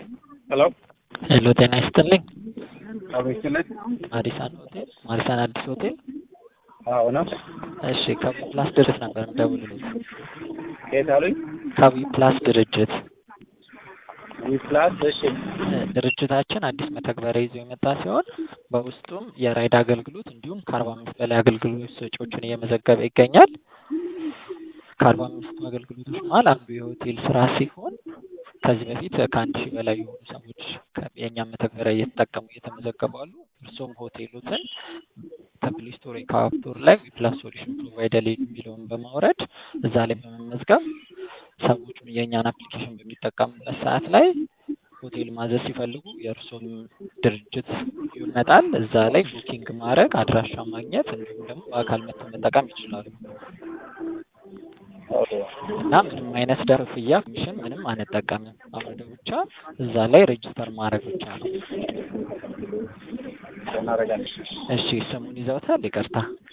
ሄሎ ሄሎ ጤና ይስጥልኝ። አቤትነት ማሪሳን አዲስ ሆቴል። አዎ ነው። እሺ ከዊ ፕላስ ድርጅት ነበር እንደውልልኝ። ከየት አሉኝ? ከዊ ፕላስ ድርጅት ዊፕላስ። እሺ ድርጅታችን አዲስ መተግበሪያ ይዞ የመጣ ሲሆን በውስጡም የራይድ አገልግሎት እንዲሁም ከ45 በላይ አገልግሎት ሰጪዎችን እየመዘገበ ይገኛል። ከ45 አገልግሎቶች መሀል አንዱ የሆቴል ስራ ሲሆን ከዚህ በፊት ከ1000 በላይ የሆኑ ሰዎች የእኛም መተግበሪያ እየተጠቀሙ እየተመዘገቡ አሉ። እርሶም ሆቴሎትን ከፕሌይ ስቶር ከአፕ ስቶር ላይ ዊፕላስ ሶሉሽን ፕሮቫይደር የሚለውን በማውረድ እዛ ላይ በመመዝገብ ሰዎቹን የእኛን አፕሊኬሽን በሚጠቀሙበት ሰዓት ላይ ሆቴል ማዘዝ ሲፈልጉ የእርሶም ድርጅት ይመጣል። እዛ ላይ ቡኪንግ ማድረግ፣ አድራሻ ማግኘት እንዲሁም ደግሞ በአካል መጥተው መጠቀም ይችላሉ እና ምንም አይነት ክፍያ ኮሚሽን ምንም አንጠቀምም። አውርደው ብቻ እዛ ላይ ሬጅስተር ማድረግ ብቻ ነው። እናደርጋለን። እሺ ስሙን ይዘውታል? ይቅርታ